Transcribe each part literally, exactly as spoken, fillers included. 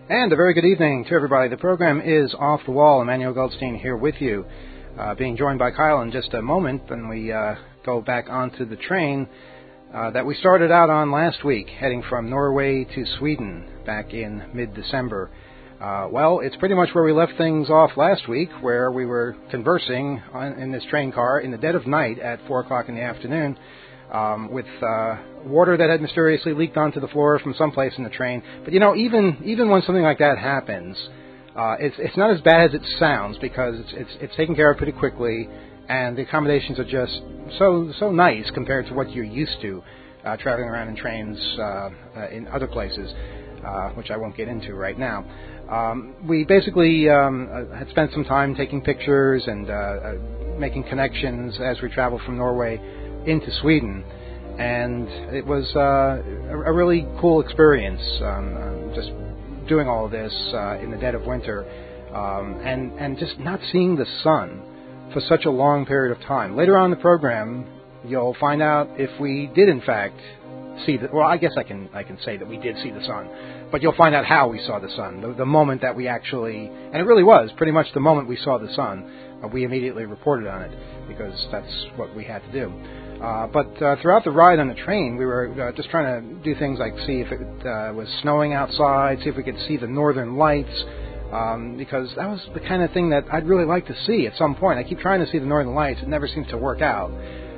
And a very good evening to everybody. The program is Off the Wall. Emmanuel Goldstein here with you, uh, being joined by Kyle in just a moment when we uh, go back onto the train uh, that we started out on last week, heading from Norway to Sweden back in mid-December. Uh, well, it's pretty much where we left things off last week, where we were conversing on, in this train car in the dead of night at four o'clock in the afternoon um, with uh, water that had mysteriously leaked onto the floor from someplace in the train. But, you know, even even when something like that happens, uh, it's it's not as bad as it sounds, because it's, it's it's taken care of pretty quickly, and the accommodations are just so so nice compared to what you're used to uh, traveling around in trains uh, uh, in other places, uh, which I won't get into right now. Um, we basically um, had spent some time taking pictures and uh, uh, making connections as we traveled from Norway into Sweden, and it was uh, a really cool experience, um, uh, just doing all of this uh, in the dead of winter, um, and, and just not seeing the sun for such a long period of time. Later on in the program, you'll find out if we did in fact see the, well, I guess I can I can say that we did see the sun, but you'll find out how we saw the sun, the, the moment that we actually, and it really was pretty much the moment we saw the sun, uh, we immediately reported on it, because that's what we had to do. Uh, but uh, throughout the ride on the train, we were uh, just trying to do things like see if it uh, was snowing outside, see if we could see the northern lights, um, because that was the kind of thing that I'd really like to see at some point. I keep trying to see the northern lights. It never seems to work out.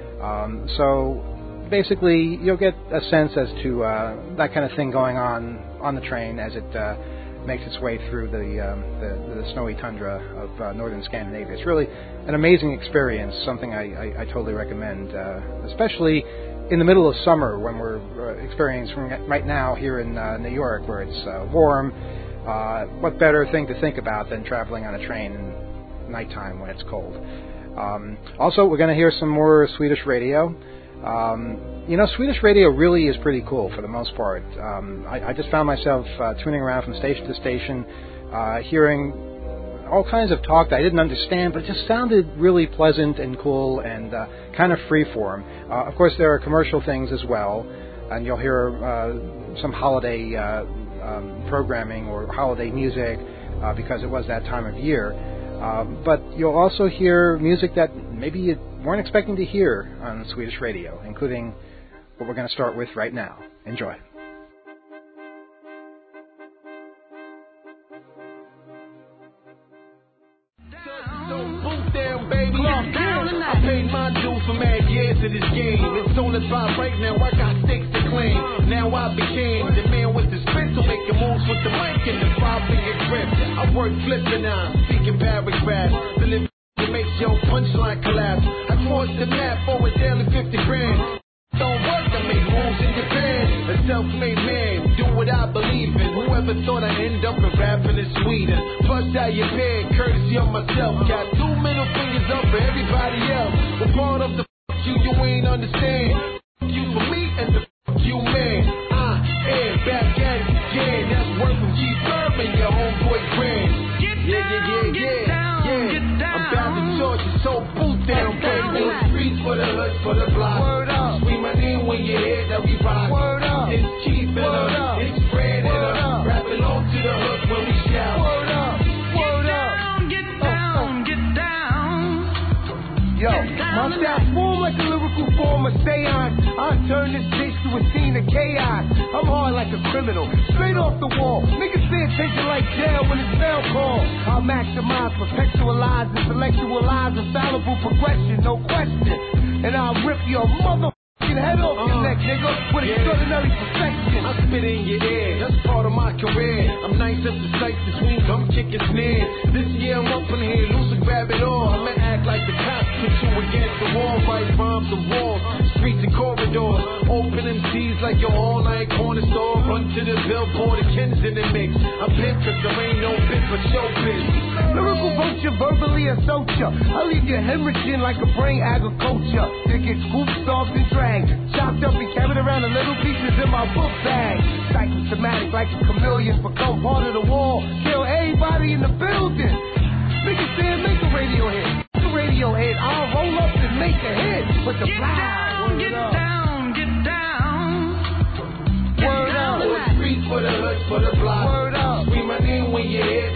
Um, so basically, you'll get a sense as to uh, that kind of thing going on on the train as it uh, makes its way through the, um, the, the snowy tundra of uh, northern Scandinavia. It's really an amazing experience, something I, I, I totally recommend, uh, especially in the middle of summer when we're uh, experiencing right now here in uh, New York, where it's uh, warm. Uh, what better thing to think about than traveling on a train in nighttime when it's cold? Um, also, we're going to hear some more Swedish radio. Um, you know, Swedish radio really is pretty cool for the most part. Um, I, I just found myself uh, tuning around from station to station, uh, hearing all kinds of talk that I didn't understand, but it just sounded really pleasant and cool and uh, kind of freeform. Uh, of course, there are commercial things as well, and you'll hear uh, some holiday uh, um, programming or holiday music uh, because it was that time of year. Uh, but you'll also hear music that maybe you weren't expecting to hear on Swedish radio, including what we're going to start with right now. Enjoy. I paid my dues for mad years of this game. It's on the spot right now, I got stakes to claim. Now I became the man with the spittle, making moves with the mic and the five-finger grip. I work flipping now, speaking paragraphs. The living makes your punchline collapse. I cross the map for a daily fifty grand. Don't work, I make moves in Japan. A self-made man, do what I believe in. Whoever thought I'd end up in rapping in Sweden? Flushed out your bed, courtesy of myself. Got two middle fingers up for everybody else. But part of the f*** you, you ain't understand. F*** you for me and the f*** you man. I am back at it again. That's work from G. Berman, your homeboy Grand. Get yeah, down, yeah, yeah, get yeah, down, yeah. get down. I'm bound to Georgia, so boot down, baby. Streets for the hoods, for the block. Word up. Scream my name when you hear that we rock. Word up. It's cheap in Word us, up. it's Fred in Word us. up. Rap along to the hook when we shout. Word up, word up. Get down, get down. Yo, my style form like a lyrical form of seance. I turn this bitch to a scene of chaos. I'm hard like a criminal, straight off the wall. Niggas pay attention like jail when it's bell call. I'll maximize, perpetualize, intellectualize, infallible progression, no question. And I'll rip your mother head off your neck, nigga, with yeah. extraordinary perfection. I spit in your ear, that's part of my career. I'm nice as the sight between drum kick and snare. This year I'm up in here, loose and grab it all. I'ma act like the cops, put you against the wall, write rhymes and walls, streets and corridors. Open M Cs like your all-night corner store. Run to the billboard, the Ken's in the mix. I pimp cause there ain't no bit but show bitch. Lyrical vulture, verbally assault ya. I leave you hemorrhaging like a brain agriculture. You get scooped, soft and dragged, chopped up and carried around in little pieces in my book bag. Psychosomatic like a chameleon, become part of the wall. Kill everybody in the building. Niggas say make a radio hit. Make a radio hit. I'll roll up and make a hit with the Get plow. down, get down, get down. Word up. For the streets, for the hoods, for the block. Word up. Scream my name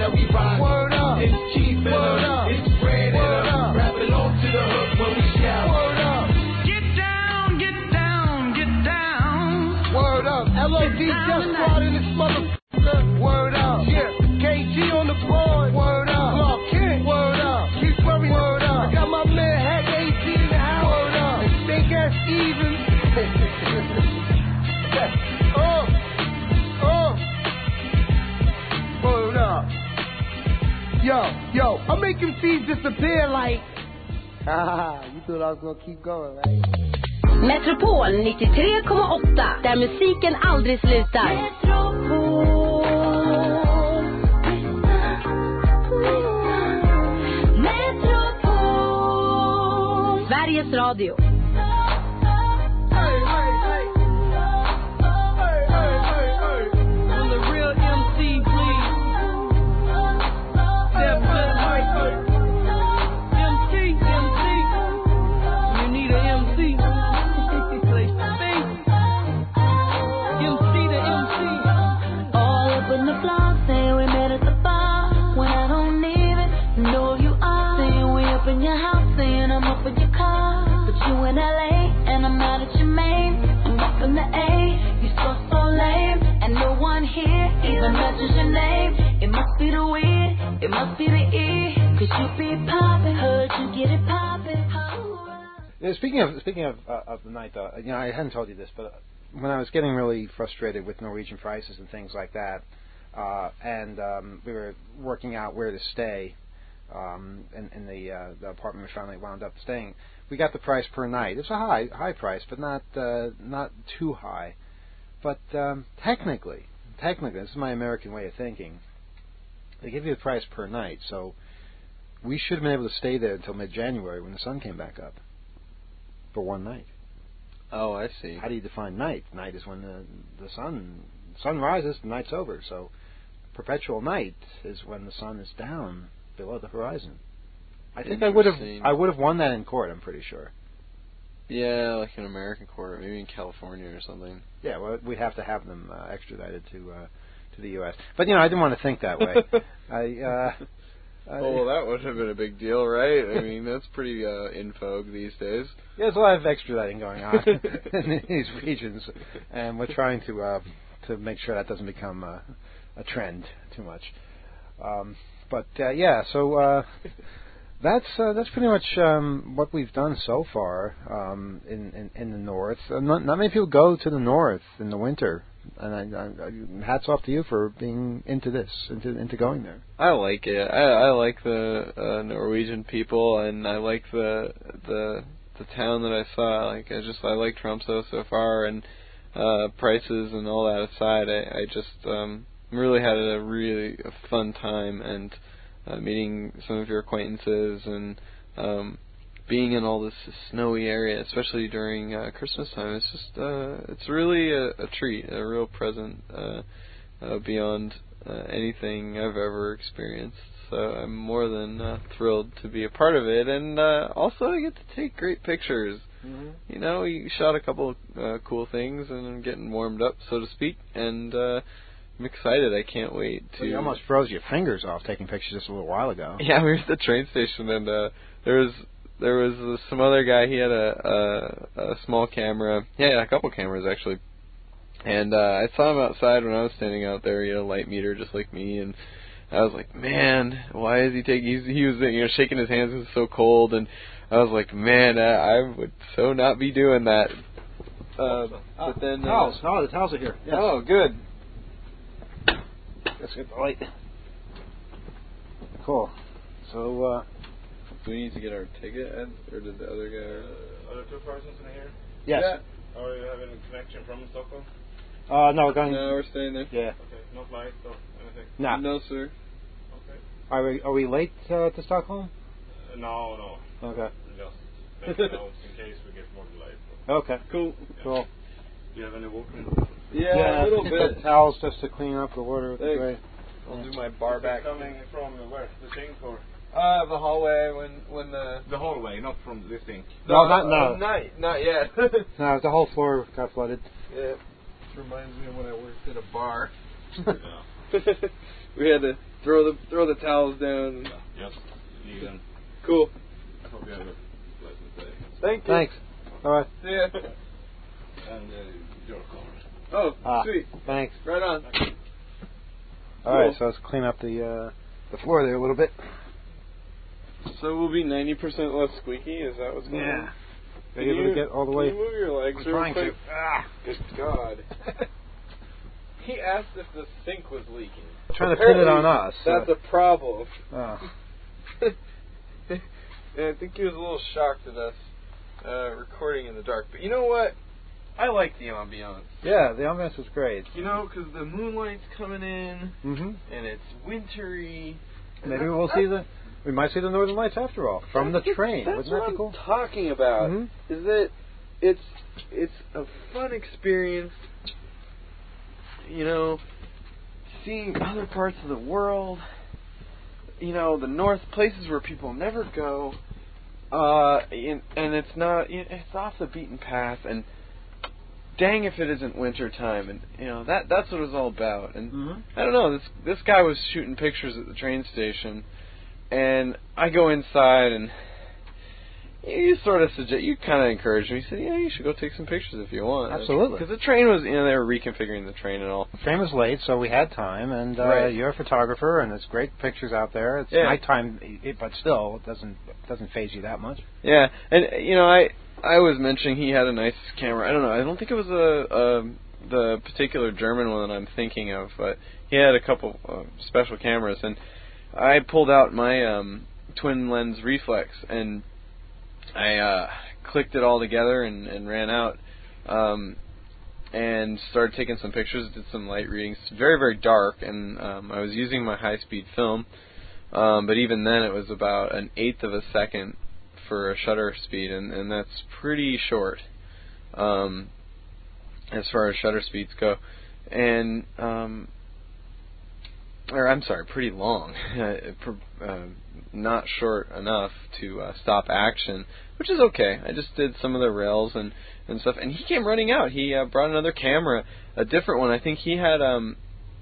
that we ride. Word up. It's cheap in Word her, up. it's red in Word her. up. Rapping on to the hook when we shout. Word up. Get down, get down, get down. Word up. L O D just brought in this motherfucker. Word up. Yeah. K G on the board. Word up. Clark Kent. Word up. Keith Murray. Word up. I got my man Hack A C in the house. Word up. And Stink Ass Steven. Oh. Oh. Word up. Yo, yo. I'm making thieves disappear like. Haha, you thought I was gonna keep going, right? Metropol nittiotre komma åtta, där musiken aldrig slutar. Metropol, Metropol, Sveriges Radio. Hey, hey, hey. Hey, hey, hey, hey. Will the real M C please step to the mic? M C, M C, you need a M C. Place to be. M C to M C. All up in the floor, saying we met at the bar. When I don't even know who you are. Saying we up in your house, saying I'm up in your car. But you in L A, and I'm out at your main. I'm up in the A, you so so lame. And no one here even mentions your name. It must be the weed, it must be the E. Cause you be poppin', heard you get it poppin'. Yeah, speaking of speaking of uh, of the night, though, you know, I hadn't told you this, but when I was getting really frustrated with Norwegian prices and things like that, uh, and um, we were working out where to stay um, in, in the uh, the apartment we finally wound up staying, we got the price per night. It's a high high price, but not uh, not too high. But um, technically, technically, this is my American way of thinking. They give you the price per night, so we should have been able to stay there until mid-January when the sun came back up. For one night. Oh, I see. How do you define night? Night is when the the sun sun rises, the night's over. So perpetual night is when the sun is down below the horizon. I think I would have I would have won that in court. I'm pretty sure. Yeah, like an American court, maybe in California or something. Yeah, well, we'd have to have them uh, extradited to uh, to the U S But you know, I didn't want to think that way. I. Uh, Oh, well, that would have been a big deal, right? I mean, that's pretty uh, in vogue these days. Yeah, there's a lot of extraditing going on in these regions, and we're trying to uh, to make sure that doesn't become uh, a trend too much. Um, but uh, yeah, so uh, that's uh, that's pretty much um, what we've done so far um, in, in in the north. Uh, not, not many people go to the north in the winter. And I, I, I, hats off to you for being into this, into into going there. I like it. I, I like the uh, Norwegian people, and I like the the the town that I saw. Like I just I like Tromsø so far, and uh, prices and all that aside, I, I just um, really had a really a fun time and uh, meeting some of your acquaintances and. Um, Being in all this snowy area, especially during uh, Christmas time, it's just uh, it's really a, a treat, a real present uh, uh, beyond uh, anything I've ever experienced. So I'm more than uh, thrilled to be a part of it, and uh, also I get to take great pictures. Mm-hmm. You know, we shot a couple of uh, cool things, and I'm getting warmed up, so to speak, and uh, I'm excited. I can't wait to. Well, you almost froze your fingers off taking pictures just a little while ago. Yeah, we were at the train station, and uh, there was. There was uh, some other guy. He had a, a a small camera. Yeah, a couple cameras actually. And uh, I saw him outside when I was standing out there. He had a light meter just like me, and I was like, man, why is he taking? He's, he was you know shaking his hands. It was so cold, and I was like, man, I, I would so not be doing that. Uh, but then uh, towels. Oh, the towels are here. Yes. Oh, good. Let's get the light. Cool. So. Uh, Do we need to get our ticket, Ed, or did the other guy? Uh, are there two persons in here? Yes. Yeah. Are you having a connection from Stockholm? Uh, no, we're going. No, we're staying there. Yeah. Okay, no flight or anything? No. No, sir. Okay. Are we are we late uh, to Stockholm? Uh, no, no. Okay. Just taking notes in case we get more delayed. Okay. Cool. Yeah. Cool. Do you have any water? Yeah, yeah a little bit. Towels just to clean up the water. Thanks. Great. I'll do my bar back. Coming from where? The sink or? Uh, the hallway when when the The hallway, not from the sink. No, not no. Uh, not not yet. No, the whole floor got flooded. Yeah. This reminds me of when I worked at a bar. Yeah. We had to throw the throw the towels down. Yes, leave them. Cool. I hope you have a pleasant day. Thank you. Thanks. All right. See ya. And uh, your card. Oh, Ah, sweet. Thanks. Right on. All right, Cool. so let's clean up the uh, the floor there a little bit. So we'll be ninety percent less squeaky. Is that what's going on? Are Can you able you to get all the Can way? you move your legs I'm real trying quick? to. Ah. Good God. He asked if the sink was leaking. Trying to pin it on us. That's uh, a problem. oh. Yeah, I think he was a little shocked at us uh, recording in the dark. But you know what? I like the ambiance. Yeah, the ambiance was great. You know, because the moonlight's coming in, Mm-hmm. and it's wintry. Maybe we'll see the. We might see the Northern Lights after all from the train. That's Wouldn't what that be I'm cool? talking about. Mhm. Is that it's it's a fun experience. You know, seeing other parts of the world. You know, the north, places where people never go. Uh, and, and it's not. It's off the beaten path. And dang, if it isn't winter time. And you know that that's what it was all about. And Mm-hmm. I don't know. This this guy was shooting pictures at the train station. And I go inside, and you sort of suggest, you kind of encouraged me. You said, yeah, you should go take some pictures if you want. Absolutely. Because the train was, you know, they were reconfiguring the train and all. The train was late, so we had time, and uh, Right. you're a photographer, and it's great pictures out there. It's Yeah. nighttime, it, but still, it doesn't doesn't phase you that much. Yeah, and, you know, I I was mentioning he had a nice camera. I don't know, I don't think it was a, a the particular German one that I'm thinking of, but he had a couple uh, special cameras, and I pulled out my um, twin lens reflex, and I uh, clicked it all together and, and ran out um, and started taking some pictures, did some light readings. Very, very dark, and um, I was using my high-speed film, um, but even then it was about an eighth of a second for a shutter speed, and, and that's pretty short um, as far as shutter speeds go. And um, or I'm sorry, pretty long, uh, not short enough to uh, stop action, which is okay. I just did some of the rails and, and stuff, and he came running out. He uh, brought another camera, a different one. I think he had um,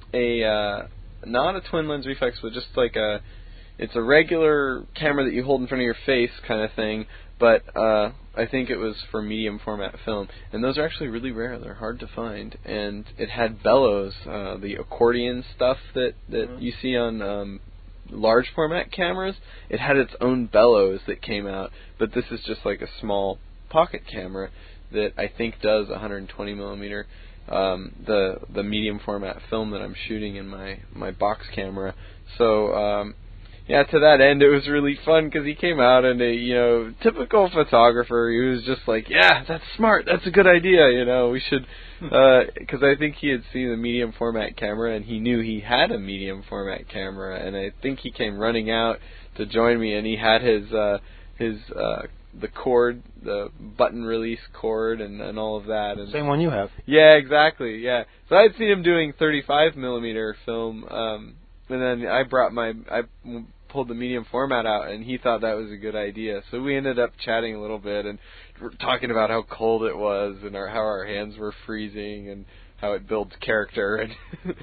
a uh, not a twin lens reflex, but just like a, it's a regular camera that you hold in front of your face kind of thing, but uh, I think it was for medium format film, and those are actually really rare. They're hard to find, and it had bellows, uh, the accordion stuff that, that mm-hmm. you see on um, large format cameras. It had its own bellows that came out, but this is just like a small pocket camera that I think does one hundred twenty millimeter. Um, the the medium format film that I'm shooting in my, my box camera. So um, yeah, to that end, it was really fun because he came out and, a, you know, typical photographer, he was just like, yeah, that's smart, that's a good idea, you know, we should, because uh, I think he had seen the medium format camera and he knew he had a medium format camera, and I think he came running out to join me, and he had his, uh, his, uh, the cord, the button release cord, and, and all of that. And same one you have. Yeah, exactly, yeah. So I'd seen him doing thirty-five millimeter film, um, and then I brought my, I pulled the medium format out, and he thought that was a good idea. So we ended up chatting a little bit and talking about how cold it was and our, how our hands were freezing and how it builds character, and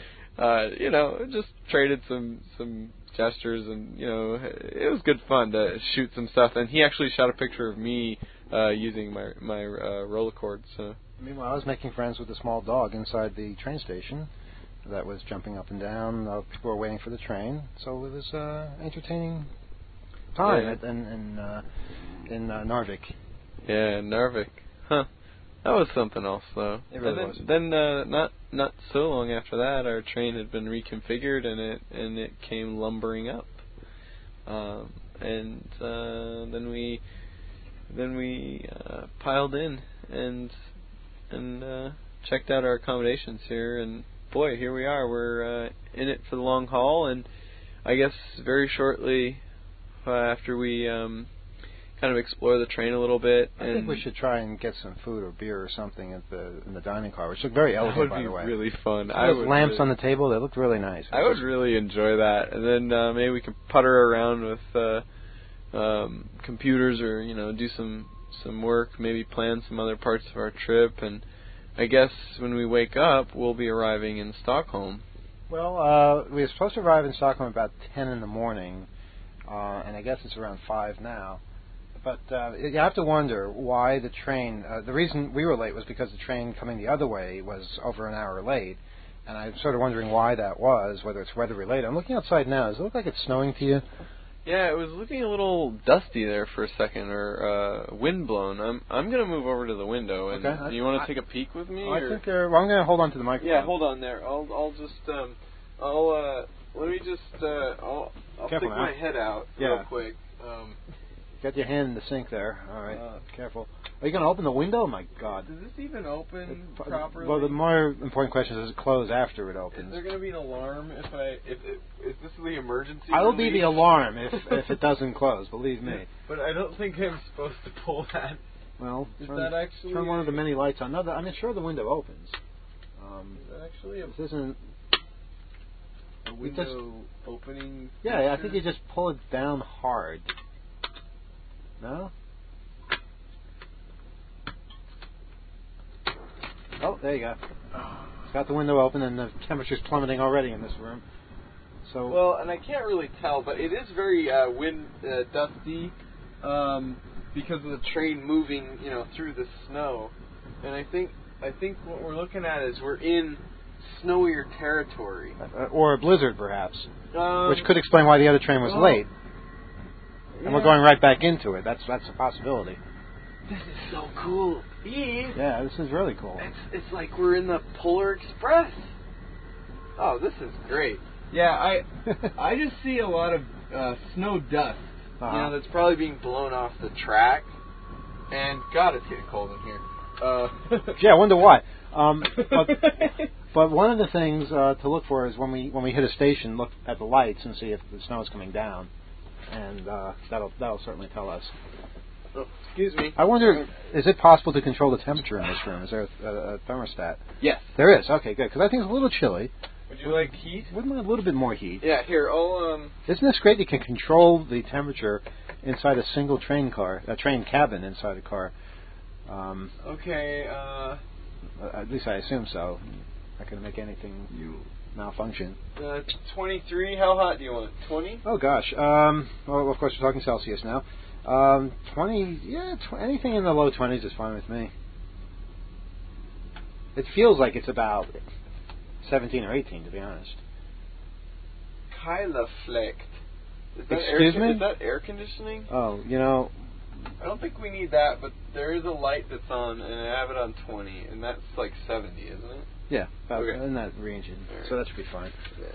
uh, you know, just traded some some gestures, and you know, it was good fun to shoot some stuff. And he actually shot a picture of me uh, using my my uh, Rolleicord. So meanwhile, I was making friends with a small dog inside the train station that was jumping up and down. Uh, people were waiting for the train, so it was uh, entertaining time yeah. at, in in, uh, in uh, Narvik. Yeah, Narvik. Huh. That was something else, though. It really and then, was. Then, uh, not not so long after that, our train had been reconfigured, and it and it came lumbering up. Um, and uh, then we then we uh, piled in and and uh, checked out our accommodations here, and boy, here we are. We're uh, in it for the long haul, and I guess very shortly uh, after we um, kind of explore the train a little bit. I and think we should try and get some food or beer or something at the in the dining car, which looked very elegant, by the way. That would be really fun. Some I of those would lamps really, on the table, they looked really nice. I would really enjoy that, and then uh, maybe we can putter around with uh, um, computers, or you know, do some some work, maybe plan some other parts of our trip, and I guess when we wake up, we'll be arriving in Stockholm. Well, uh, we were supposed to arrive in Stockholm about ten in the morning, uh, and I guess it's around five now. But uh, you have to wonder why the train, uh, the reason we were late was because the train coming the other way was over an hour late. And I'm sort of wondering why that was, whether it's weather related. I'm looking outside now. Does it look like it's snowing to you? Yeah, it was looking a little dusty there for a second, or uh, wind blown. I'm I'm gonna move over to the window, and okay. you want I, to take a peek with me? I or? think. Uh, well, I'm gonna hold on to the microphone. Yeah, hold on there. I'll I'll just um I'll uh let me just uh I'll I'll Careful stick now. my head out Yeah. real quick. Um, Got your hand in the sink there. All right. Uh, Careful. Are you gonna open the window? Oh my God. does this even open It- properly? Well, the more important question is, does it close after it Is opens? there gonna be an alarm if I if, if if this is the emergency? I will be relief? the alarm if if it doesn't close. Believe me. But I don't think I'm supposed to pull that. Well, Is turn, that actually turn one of the many lights on. No, the, I mean, sure, the window opens. Um, Is that actually a, this isn't. a window opening? Yeah, I feature? think you just pull it down hard. No? Oh, there you go. It's got the window open and the temperature's plummeting already in this room. So Well, and I can't really tell, but it is very uh, wind uh, dusty um, because of the train moving, you know, through the snow. And I think I think what we're looking at is we're in snowier territory, uh, or a blizzard, perhaps, um, which could explain why the other train was well, late. yeah. And we're going right back into it. That's that's a possibility. This is so cool, Eve. Yeah, this is really cool. It's it's like we're in the Polar Express. Oh, this is great. Yeah, I I just see a lot of uh, snow dust. Uh-huh. You know, that's probably being blown off the track. And God, it's getting cold in here. Uh, yeah, I wonder why. Um, but, but one of the things uh, to look for is when we when we hit a station, look at the lights and see if the snow is coming down, and uh, that'll that'll certainly tell us. oh, excuse me. I wonder, is it possible to control the temperature in this room? Is there a, a, a thermostat? Yes. There is. Okay, good. Because I think it's a little chilly. Would you like heat? Wouldn't mind a little bit more heat. Yeah. Here, I'll um. Isn't this great? You can control the temperature inside a single train car, a train cabin inside a car. Um, Okay. Uh. at least I assume so. Not going to make anything malfunction. Uh, twenty-three. How hot do you want? Twenty. Oh gosh. Um, well, of course we're talking Celsius now. Um, twenty. Yeah, tw- anything in the low twenties is fine with me. It feels like it's about seventeen or eighteen, to be honest. Kyla Flecht. Is that Excuse air, me? Is that air conditioning? Oh, you know, I don't think we need that, but there is a light that's on, and I have it on twenty, and that's like seventy, isn't it? yeah, about Okay. in that region. All right. So that should be fine.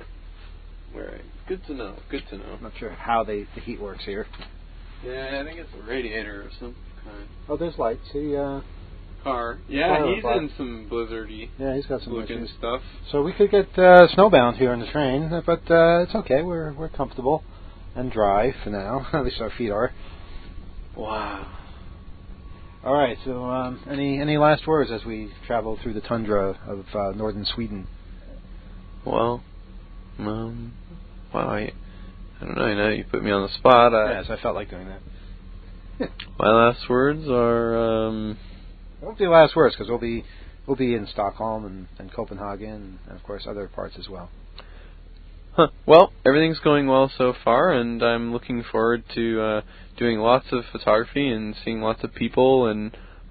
Yeah. All right. Good to know. Good to know. I'm not sure how they, the heat works here. Yeah, I think it's a radiator of some kind. Oh, there's lights. See, uh, Car. Yeah, Car he's light. in some blizzardy yeah, he's got some looking issues. stuff. So we could get uh, snowbound here on the train, but uh, it's okay. We're we're comfortable and dry for now. At least our feet are. Wow. All right. So, um, any any last words as we travel through the tundra of uh, northern Sweden? Well, um, wow. I, I don't know. You know, you put me on the spot. I, Yes, I felt like doing that. My last words are. Um, It won't be last words because we'll be we'll be in Stockholm and, and Copenhagen and of course other parts as well. Huh. Well, everything's going well so far, and I'm looking forward to uh, doing lots of photography and seeing lots of people and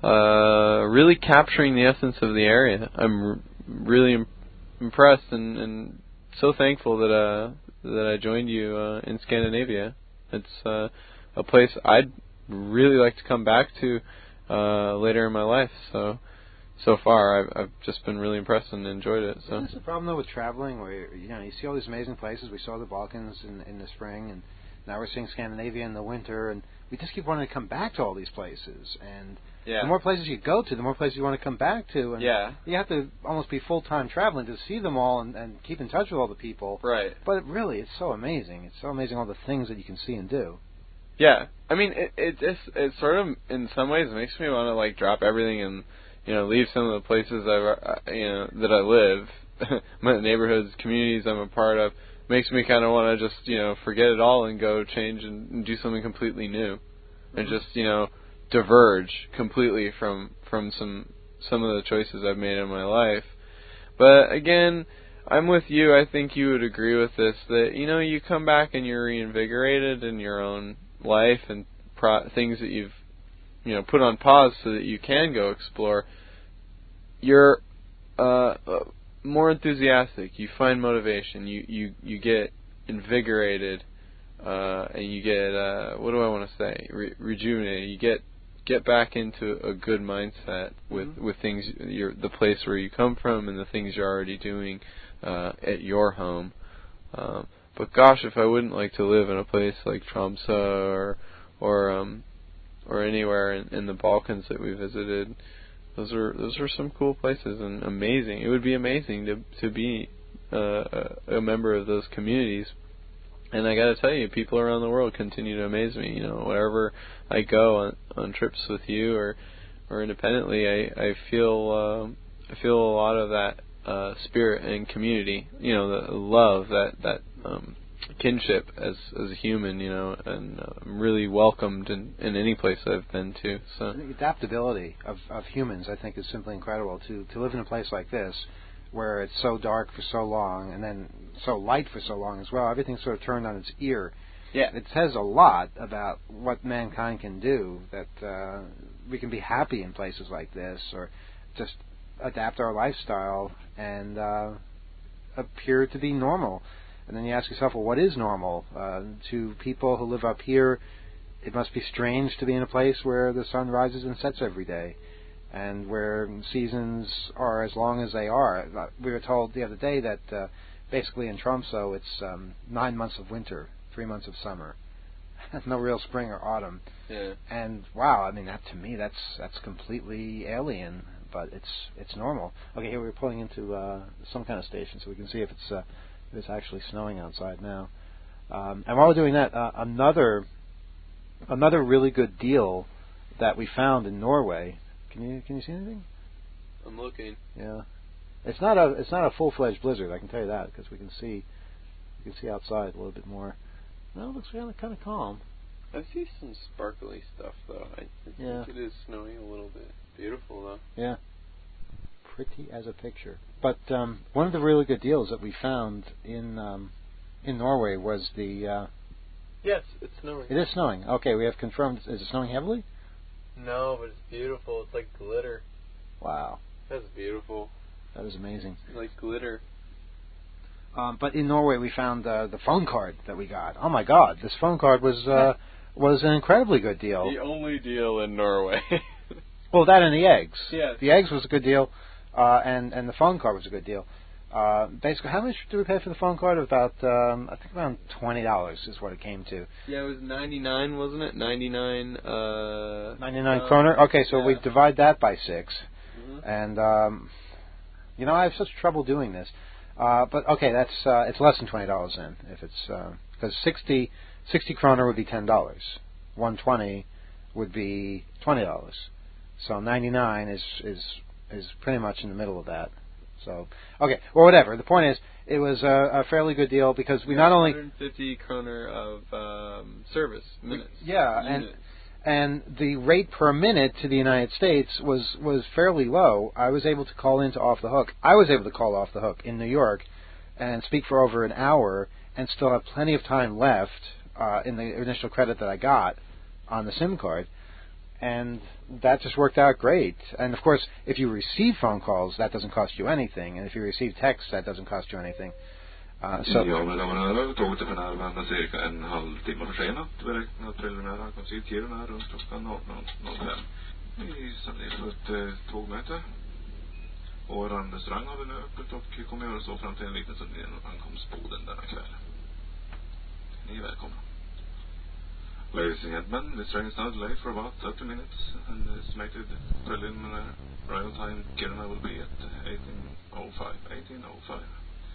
uh, really capturing the essence of the area. I'm r- really im- impressed and, and so thankful that uh, that I joined you uh, in Scandinavia. It's uh, a place I'd really like to come back to uh, later in my life. So. So far, I've, I've just been really impressed and enjoyed it. So That's the problem though with traveling, where you know you see all these amazing places. We saw the Balkans in in the spring, and now we're seeing Scandinavia in the winter, and we just keep wanting to come back to all these places. And yeah, the more places you go to, the more places you want to come back to. And yeah, you have to almost be full time traveling to see them all and, and keep in touch with all the people. right. But really, it's so amazing. It's so amazing all the things that you can see and do. Yeah, I mean, it it just it sort of in some ways makes me want to like drop everything and you know leave some of the places I you know that I live, my neighborhoods, communities I'm a part of. Makes me kind of want to just you know forget it all and go change and, and do something completely new, and just you know diverge completely from from some some of the choices I've made in my life. But again, I'm with you. I think you would agree with this, that, you know, you come back and you're reinvigorated in your own life and pro- things that you've, you know, put on pause so that you can go explore. You're uh, more enthusiastic. You find motivation. You, you, you get invigorated, uh, and you get, uh, what do I want to say, Re- rejuvenated. You get get back into a good mindset with, mm-hmm. with things, your, the place where you come from and the things you're already doing uh, at your home. Um, but gosh, if I wouldn't like to live in a place like Tromsø or or um, or anywhere in, in the Balkans that we visited, those are those are some cool places and amazing. It would be amazing to to be uh, a member of those communities. And I got to tell you, people around the world continue to amaze me. You know, wherever I go on, on trips with you or or independently, I I feel um, I feel a lot of that uh, spirit and community. You know, the love, that that um, kinship as as a human. You know, and uh, I'm really welcomed in, in any place I've been to. So the adaptability of of humans, I think, is simply incredible. To to live in a place like this, where it's so dark for so long and then so light for so long as well. Everything's sort of turned on its ear. Yeah. It says a lot about what mankind can do, that uh, we can be happy in places like this or just adapt our lifestyle and uh, appear to be normal. And then you ask yourself, well, what is normal? Uh, to people who live up here, it must be strange to be in a place where the sun rises and sets every day, and where seasons are as long as they are. We were told the other day that uh, basically in Tromsø it's um, nine months of winter, three months of summer, no real spring or autumn. Yeah. And wow, I mean, that to me that's that's completely alien, but it's it's normal. Okay, here we're pulling into uh, some kind of station, so we can see if it's uh, if it's actually snowing outside now. Um, and while we're doing that, uh, another another really good deal that we found in Norway. Can you can you see anything? I'm looking. Yeah, it's not a it's not a full fledged blizzard. I can tell you that, because we can see you can see outside a little bit more. No, it looks kind of kind of calm. I see some sparkly stuff though. I think yeah. it is snowing a little bit. Beautiful though. Yeah, pretty as a picture. But um, one of the really good deals that we found in um, in Norway was the. Uh, yes, it's snowing. It is snowing. Okay, we have confirmed. Is it snowing heavily? No, but it's beautiful. It's like glitter. Wow. That's beautiful. That is amazing. Like glitter. Um, but in Norway, we found uh, the phone card that we got. Oh my God, this phone card was uh, was an incredibly good deal. The only deal in Norway. Well, that and the eggs. Yes. The eggs was a good deal, uh, and and the phone card was a good deal. Uh, basically, how much did we pay for the phone card? About um, I think around twenty dollars is what it came to. Yeah, it was ninety nine, wasn't it? Ninety nine. Uh, ninety nine uh, kroner. Okay, so yeah. we divide that by six, mm-hmm. and um, you know I have such trouble doing this. Uh, but okay, that's uh, it's less than twenty dollars then. If it's because uh, sixty sixty kroner would be ten dollars. One twenty would be twenty dollars. So ninety nine is is is pretty much in the middle of that. So, okay, well, whatever. The point is, it was a, a fairly good deal because we not only one hundred fifty kroner of um, service minutes. Yeah, and and the rate per minute to the United States was was fairly low. I was able to call into Off the Hook. I was able to call Off the Hook in New York and speak for over an hour and still have plenty of time left uh, in the initial credit that I got on the SIM card. And that just worked out great. And, of course, if you receive phone calls, that doesn't cost you anything. And if you receive texts, that doesn't cost you anything. Uh, so ja, mina damer och herrar, tåget är för närvarande cirka en halvtimme försenat. Vi räknar preliminära ankomst till Kiruna runt klockan arton noll fem. Vi ställer in för ett tågmöte. Och vår restaurang har vi nu öppet och kommer göra så fram till en liten stund innan ankomstboden denna kväll. Ni är välkomna. Ladies and gentlemen, this train is now delayed for about thirty minutes, and the estimated preliminary arrival time Kiruna will be at eighteen oh five. eighteen oh five.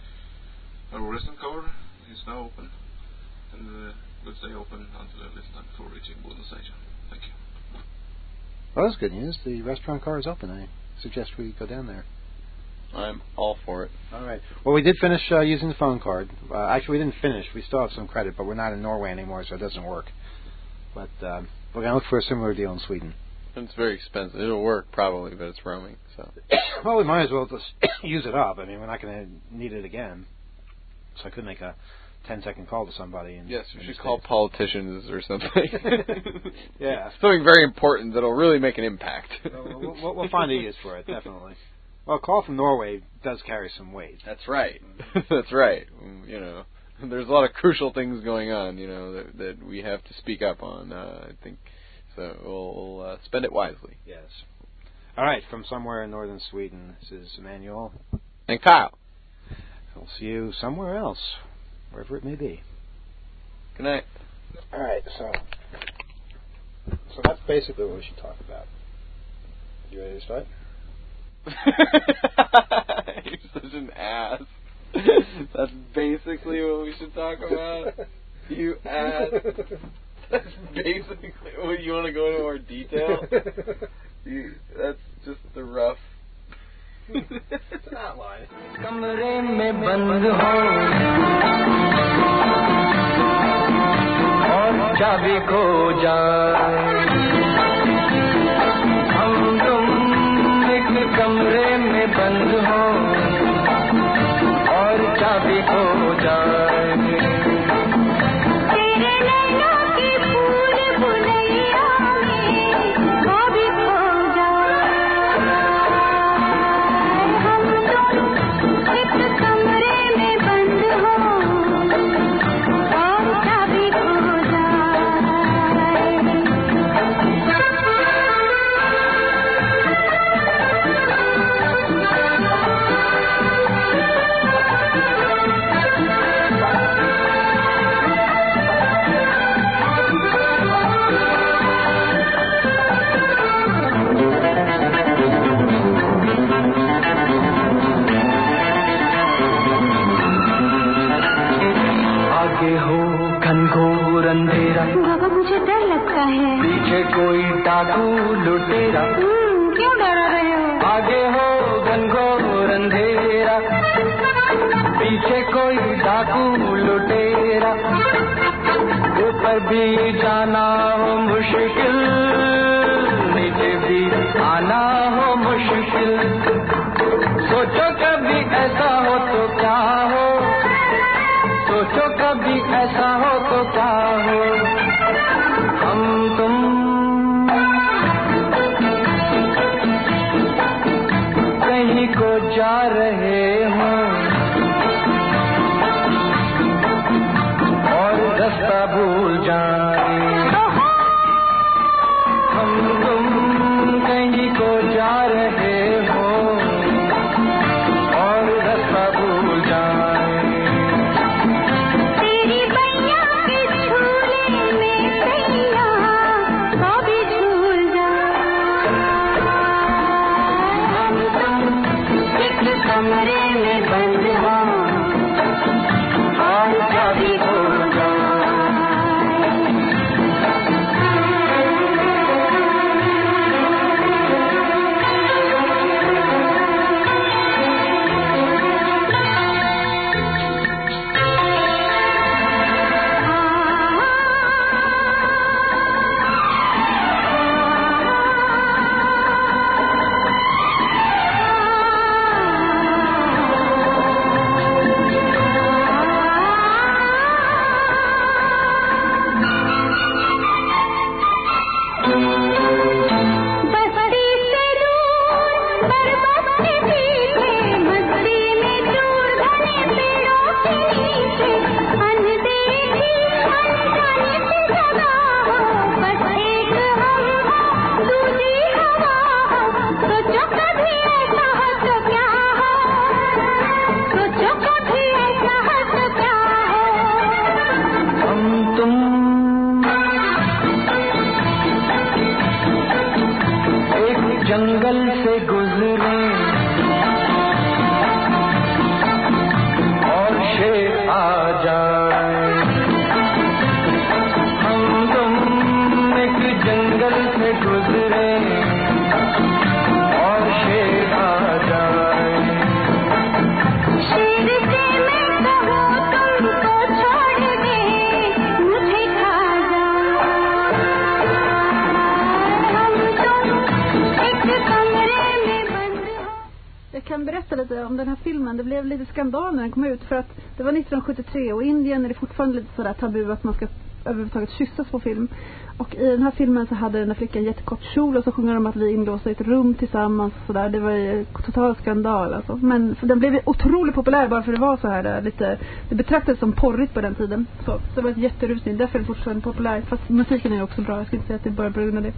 Our restaurant car is now open, and uh, will stay open until a little time before reaching Boden station. Thank you. Well, that's good news. The restaurant car is open. I suggest we go down there. I'm all for it. All right. Well, we did finish uh, using the phone card. Uh, actually, we didn't finish. We still have some credit, but we're not in Norway anymore, so it doesn't work. But um, we're going to look for a similar deal in Sweden. It's very expensive. It'll work probably, but it's roaming. So. Well, we might as well just use it up. I mean, we're not going to need it again. So I could make a ten-second call to somebody. In, yes, we in should the call States. politicians or something. Yeah. Something very important that'll really make an impact. We'll, we'll, we'll find a use for it, definitely. Well, a call from Norway does carry some weight. That's right. That's right. You know, there's a lot of crucial things going on, you know, that, that we have to speak up on, uh, I think. So we'll, we'll uh, spend it wisely. Yes. All right, from somewhere in northern Sweden, this is Emmanuel. And Kyle. We'll see you somewhere else, wherever it may be. Good night. All right, so so that's basically what we should talk about. You ready to start? You're such an ass. That's basically what we should talk about. You ass. That's basically what you want to go into more detail. You, that's just the rough. It's not lying. कमरे में बंद हो और चाबी खो जाए हम तुम एक कमरे में बंद हो और चाबी खो जाए अंधेरा बाबा मुझे डर लगता है पीछे कोई डाकू लुटेरा क्यों डरा रहे हो आगे हो घनघोर अंधेरा पीछे कोई डाकू लुटेरा ऊपर भी जाना हो मुश्किल नीचे भी आना हो मुश्किल सोचो कभी ऐसा हो तो क्या हो सोचो कभी ऐसा हो तो क्या हो हम तुम कहीं को जा रहे हो और रास्ता भूल जाए हम तुम कहीं को जा रहे हो और रास्ता भूल जाए कमरे में बंद हो और चाबी खो kan berätta lite om den här filmen. Det blev lite skandal när den kom ut för att det var nittonhundrasjuttiotre och i Indien är det fortfarande lite sådär tabu att man ska överhuvudtaget kyssas på film. Och i den här filmen så hade den här flickan jättekort kjol och så sjunger de att vi inlåser i ett rum tillsammans och sådär. Det var ju total skandal alltså. Men den blev otroligt populär bara för det var så här där, lite, det betraktades som porrigt på den tiden. Så, så det var ett jätterusning, därför är det fortfarande populär. Fast musiken är också bra, jag ska inte säga att det bara på grund av det.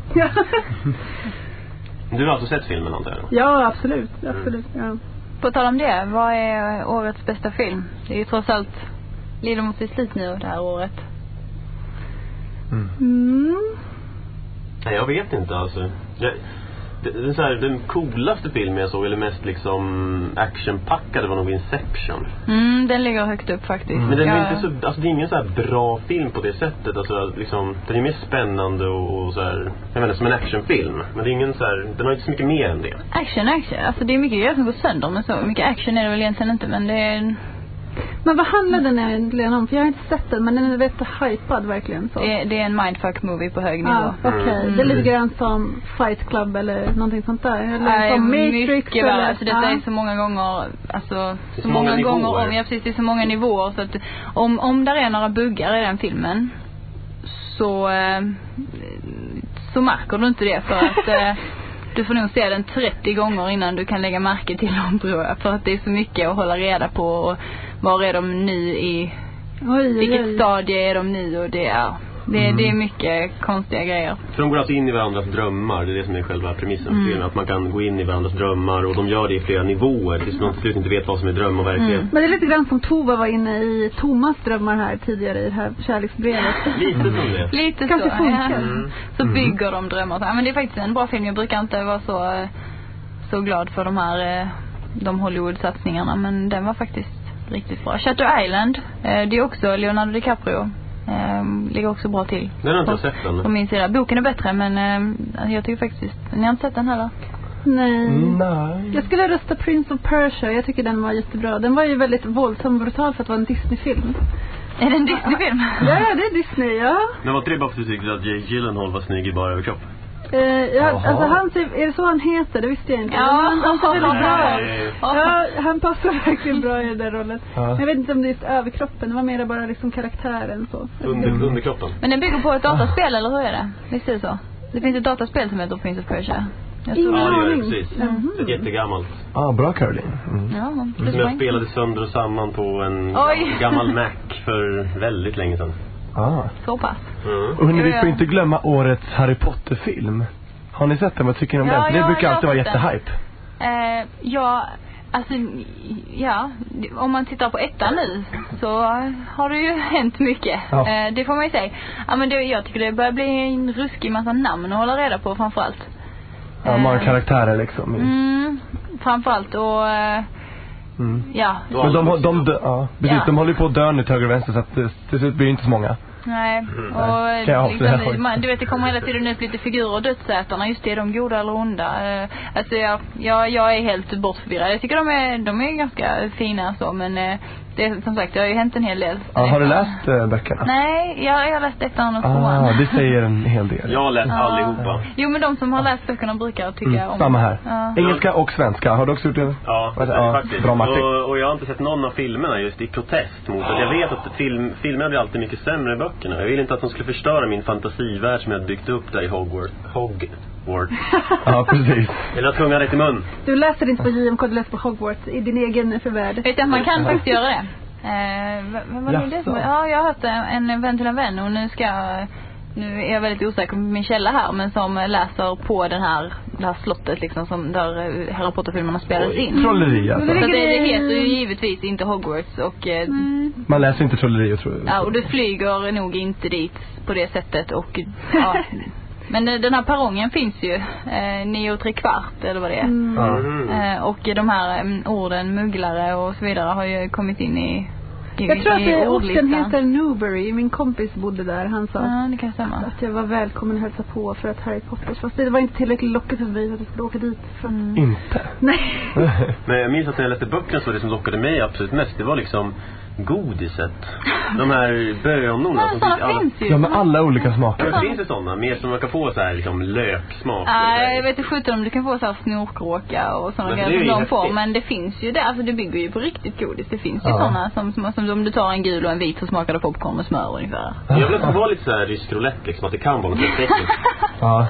Du har alltså sett filmen antar jag? Ja, absolut, absolut, ja. På tal om det, vad är årets bästa film? Det är ju trots allt lider mot sitt slut nu det här året. Mm. Mm. Nej, jag vet inte alltså. Jag, det, det är så här, den coolaste filmen jag såg, eller mest liksom actionpackade, var nog Inception. Mm, den ligger högt upp faktiskt. Mm. Men den är jag... inte så, alltså det är ingen så här bra film på det sättet. Alltså liksom, den är mer spännande och, och så här, jag menar som en actionfilm. Men det är ingen så här, den har inte så mycket mer än det. Action, action. Alltså det är mycket grejer som går sönder, men så mycket action är det väl egentligen inte, men det är... Men vad handlar den egentligen om? För jag har inte sett den, men den är väldigt hypad verkligen. Så. Det, är, det är en mindfuck-movie på hög nivå. Ah, okej, okay. Mm. Det är lite grann som Fight Club eller någonting sånt där. Eller Nej, som Matrix. Eller, alltså det ah. är så många gånger, alltså så, så många, många gånger nivåer. om, ja precis, det är så många nivåer. Så att om, om där är några buggar i den filmen så, eh, så märker du inte det för att... Eh, du får nog se den trettio gånger innan du kan lägga märke till dem, tror jag. För att det är så mycket att hålla reda på. Och var är de nu i... Oj, vilket oj. stadie är de nu? Och det är, det, mm. det är mycket konstiga grejer. För de går alltså in i varandras drömmar. Det är det som är själva premissen för mm. filmen. Att man kan gå in i varandras drömmar. Och de gör det i flera nivåer. Tills man till slut inte vet vad som är dröm och verklighet. Mm. Men det är lite grann som Tova var inne i Thomas drömmar här tidigare i det här kärleksbrevet. Lite som det. Lite kanske så. Funkar. Ja. Mm. Så bygger de drömmar. Men det är faktiskt en bra film. Jag brukar inte vara så, så glad för de här de Hollywood-satsningarna. Men den var faktiskt riktigt bra. Shutter Island. Det är också Leonardo DiCaprio. Um, ligger också bra till. Den har inte jag sett den. På min sida. Boken är bättre, men um, jag tycker faktiskt... Ni har inte sett den heller? Nej. Nej. Jag skulle rösta Prince of Persia. Jag tycker den var jättebra. Den var ju väldigt våldsam och brutal för att vara en Disney-film. Är det en Disney-film? Ja, det är Disney, ja. Men var det bara för att du tyckte att Jake Gyllenhaal var snygg i bara överkropp? Uh, ja, alltså han ser, är det så han heter? Det visste jag inte. Ja, han, han ser väldigt bra ut. Ja, han passar verkligen bra i den där rollen. Ja. Jag vet inte om det är just överkroppen. Det var mer bara liksom karaktären så. Under, mm. underkroppen. Men den bygger på ett dataspel, eller hur är det? Visst är det så? Det finns ett dataspel som heter Prince of Persia. Jag tror ja, det gör det, aning. precis. Mm-hmm. Ett jättegammalt. Ja, ah, bra Caroline. Mm. Ja, som jag spelade sönder och samman på en Oj. gammal Mac för väldigt länge sedan. Ah. Så pass. Mm. Och hörni, vi får inte glömma årets Harry Potter-film. Har ni sett den? Vad tycker ni om Ja, den? För det ja, brukar jag alltid vara har sett jättehype. Eh, ja, alltså, ja, om man tittar på ettan nu så har det ju hänt mycket. Ja. Eh, det får man ju säga. Ja, men det, jag tycker det börjar bli en ruskig massa namn att hålla reda på framförallt. Ja, många karaktärer liksom. Mm, framförallt och... Eh, mm. Ja. Men de, de, de, ja, precis, Ja. de håller ju på att dö nu till höger och vänster så att det, till slut blir det inte så många. Nej, Mm. och Nej. liksom, man, du vet det kommer hela tiden ut lite figurer och dödsätarna, just det, är de goda eller onda. Uh, alltså jag, jag, jag är helt bortförvirrad. Jag tycker de är, de är ganska fina så, men uh, det, som sagt, det har ju hänt en hel del. Ja, har du läst äh, böckerna? Nej, jag, jag har läst ettan och tvåan. Ah, det säger en hel del. Jag har läst Ja. allihopa. Jo, men de som har läst böckerna brukar tycka Mm, om. samma här. Ja. Engelska och svenska. Har du också gjort det? Ja, Alltså, ja, ja, faktiskt. bra Martin. Och, och jag har inte sett någon av filmerna just i protest mot att jag vet att film, filmerna blir alltid mycket sämre än böckerna. Jag vill inte att de skulle förstöra min fantasivärld som jag byggt upp där i Hogwarts. Hogwarts. Ja, precis. Eller att sjunga rätt i mun. Du läser inte på J M K, du läser på Hogwarts i din egen förvärld. Vet jag, man kan faktiskt göra det. Eh, vad vad är det som, ja, jag har haft en, en vän till en vän och nu ska jag, nu är jag väldigt osäker på min källa här, men som läser på den här, det här slottet liksom som där Harry Potter-filmerna spelades in. Trolleri alltså. Så det, det heter ju givetvis inte Hogwarts och eh, mm. Man läser inte trolleri, tror jag. ja, och du flyger nog inte dit på det sättet och ja. Men den här perrongen finns ju eh, nio och tre kvart eller vad det är. Mm. Mm. Eh, och de här um, orden mugglare och så vidare har ju kommit in i i, Jag tror att i det, orten ordlistan. heter Newbury. Min kompis bodde där. Han sa Ja, det kan stämma. att jag var välkommen att hälsa på för att Harry Potter. Fast det var inte tillräckligt lockigt för mig att jag skulle åka dit. För att... Mm. Inte? Nej. Men jag minns att när jag läste böckerna så var det som lockade mig absolut mest. Det var liksom godiset. De här bönorna som såna finns alla... finns ju. Ja, med alla olika smaker. Ja, finns det sådana? Mer som man kan få så här liksom löksmak. Nej, jag vet inte skjuter om du kan få så här snorkråka och sådana Men det är grejer ju som de får. häftigt. Men det finns ju det. Alltså det bygger ju på riktigt godis. Det finns ju Ja. sådana som, som, som om du tar en gul och en vit så smakar det popcorn med smör ungefär. Jag vill att det var lite så här rysk roulette liksom. Att det kan vara något äckligt. Ja.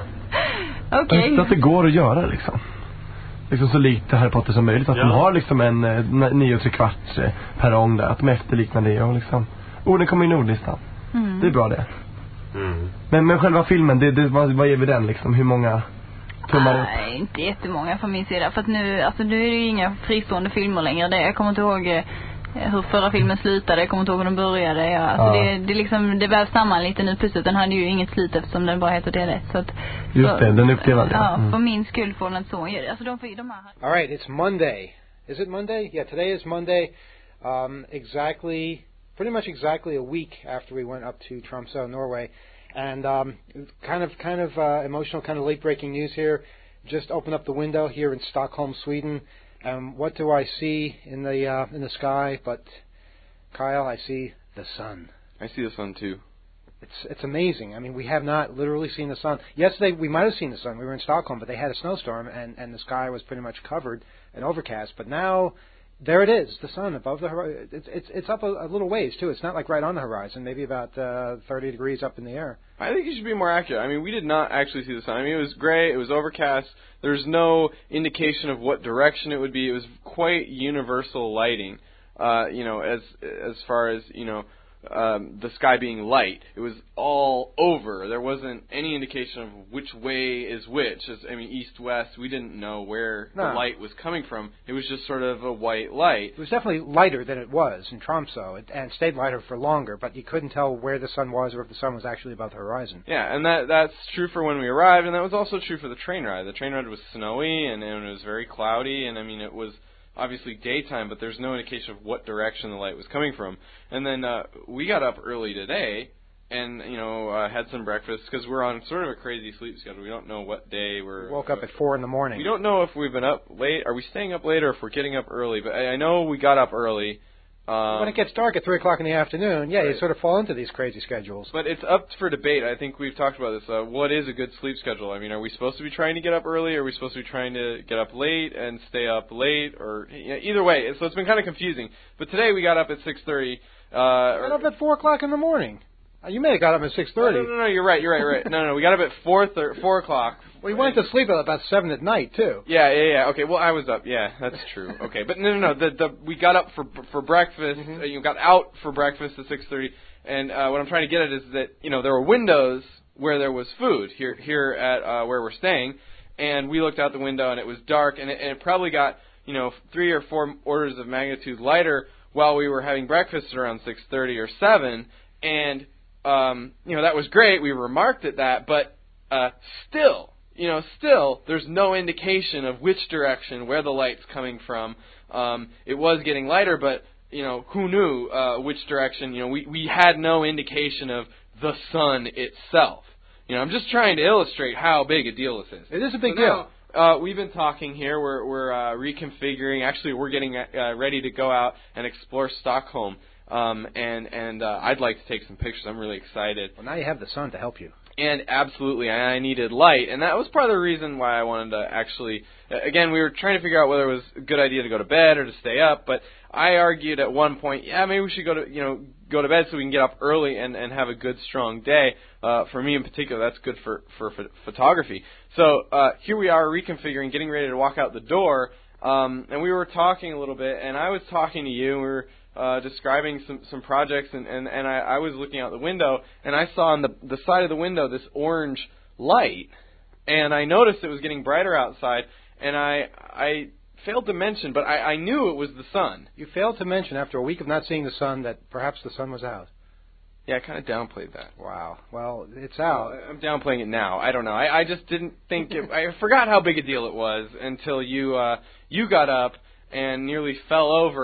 Okej. Okay. Att det går att göra liksom. Liksom så likt Harry Potter som möjligt. Att Ja. de har liksom en eh, nio och tre kvarts eh, perrong där. Att de efterliknar det och liksom... Oh, den kommer in i ordlistan. Mm. Det är bra det. Mm. Men, men själva filmen, det, det, vad, vad ger vi den liksom? Hur många tummar upp? Nej, inte jättemånga från min sida. För att nu, alltså nu är det ju inga fristående filmer längre. Det, jag kommer inte ihåg eh, hur förra filmen slutade. Jag kommer inte ihåg hur den började. Ja, alltså Ja. det, det, liksom, det vävs samman lite nu plötsligt. Den hade ju inget slut eftersom den bara heter del ett. Så att, Just så, det, den är uppdelad. Ja, Mm. för min skull får den inte så. Alltså de, de här... All right, it's Monday. Is it Monday? Yeah, today is Monday. Um, exactly, pretty much exactly a week after we went up to Tromsø, Norway, and um, kind of, kind of uh, emotional, kind of late-breaking news here. Just opened up the window here in Stockholm, Sweden, and what do I see in the uh, in the sky? But Kyle, I see the sun. I see the sun too. It's it's amazing. I mean, we have not literally seen the sun. Yesterday we might have seen the sun. We were in Stockholm, but they had a snowstorm, and, and the sky was pretty much covered and overcast. But now, there it is, the sun above the horizon. It's it's it's up a, a little ways too. It's not like right on the horizon. Maybe about uh, thirty degrees up in the air. I think you should be more accurate. I mean, we did not actually see the sun. I mean, it was gray, it was overcast. There's no indication of what direction it would be. It was quite universal lighting. Uh, you know, as as far as you know. Um, the sky being light. It was all over. There wasn't any indication of which way is which. As, I mean, east, west, we didn't know where No. the light was coming from. It was just sort of a white light. It was definitely lighter than it was in Tromsø, it, and stayed lighter for longer, but you couldn't tell where the sun was or if the sun was actually above the horizon. Yeah, and that that's true for when we arrived, and that was also true for the train ride. The train ride was snowy, and, and it was very cloudy, and I mean, it was obviously daytime, but there's no indication of what direction the light was coming from. And then uh, we got up early today and, you know, uh, had some breakfast because we're on sort of a crazy sleep schedule. We don't know what day we're... We woke up at four in the morning. We don't know if we've been up late. Are we staying up late or if we're getting up early? But I, I know we got up early. Um, when it gets dark at three o'clock in the afternoon, yeah, right. you sort of fall into these crazy schedules. But it's up for debate. I think we've talked about this. Uh, what is a good sleep schedule? I mean, are we supposed to be trying to get up early? Or are we supposed to be trying to get up late and stay up late? Or you know, either way, so it's been kind of confusing. But today we got up at six thirty. Uh, Got up at four o'clock in the morning. Uh, you may have got up at six thirty. No, no, no, no, you're right, you're right, you're right. No, no, we got up at four thir- four o'clock. We went to sleep at about seven at night too. Yeah, yeah, yeah. Okay, well, I was up. Yeah, that's true. Okay, but no, no, no. The the we got up for for breakfast. Mm-hmm. Uh, you got out for breakfast at six thirty. And uh, what I'm trying to get at is that you know there were windows where there was food here here at uh, where we're staying, and we looked out the window and it was dark, and it, and it probably got you know three or four orders of magnitude lighter while we were having breakfast at around six thirty or seven, and um, you know that was great. We remarked at that, but uh, still. You know, still, there's no indication of which direction, where the light's coming from. Um, it was getting lighter, but, you know, who knew uh, which direction? You know, we, we had no indication of the sun itself. You know, I'm just trying to illustrate how big a deal this is. It is a big so deal. Now, uh, we've been talking here. We're, we're uh, reconfiguring. Actually, we're getting uh, ready to go out and explore Stockholm. Um, and and uh, I'd like to take some pictures. I'm really excited. Well, now you have the sun to help you. And absolutely, I needed light, and that was part of the reason why I wanted to actually, again, we were trying to figure out whether it was a good idea to go to bed or to stay up, but I argued at one point, yeah, maybe we should go to, you know, go to bed so we can get up early and, and have a good, strong day. Uh, for me in particular, that's good for, for ph- photography. So uh, here we are reconfiguring, getting ready to walk out the door, um, and we were talking a little bit, and I was talking to you, and we were Uh, describing some, some projects, and, and, and I, I was looking out the window, and I saw on the, the side of the window this orange light, and I noticed it was getting brighter outside, and I I failed to mention, but I, I knew it was the sun. You failed to mention, after a week of not seeing the sun, that perhaps the sun was out. Yeah, I kind of downplayed that. Wow. Well, it's out. Well, I'm downplaying it now. I don't know. I, I just didn't think it, I forgot how big a deal it was until you uh, you got up and nearly fell over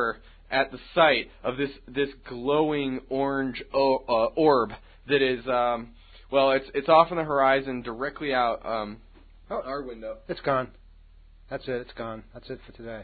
at the sight of this this glowing orange o- uh, orb that is, um, well, it's it's off on the horizon, directly out um, oh, our window. It's gone. That's it. It's gone. That's it for today.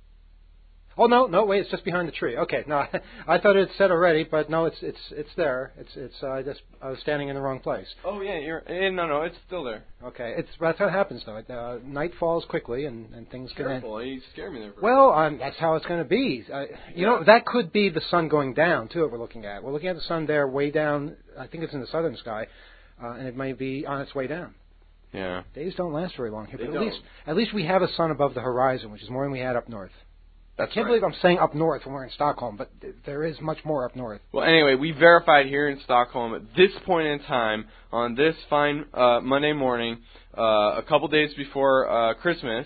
Oh no, no, wait! It's just behind the tree. Okay, no, I thought it said already, but no, it's it's it's there. It's it's. Uh, I just I was standing in the wrong place. Oh yeah, you're. Eh, no, no, it's still there. Okay, it's that's what happens though. Uh, night falls quickly, and and things get. Careful, you scared me there. For well, um, that's how it's going to be. Uh, you yeah. know, that could be the sun going down too. What we're looking at. We're looking at the sun there, way down. I think it's in the southern sky, uh, and it may be on its way down. Yeah. Days don't last very long here, they but don't. at least at least we have a sun above the horizon, which is more than we had up north. That's I can't right. believe I'm saying up north when we're in Stockholm, but th- there is much more up north. Well, anyway, we verified here in Stockholm at this point in time, on this fine uh, Monday morning, uh, a couple days before uh, Christmas,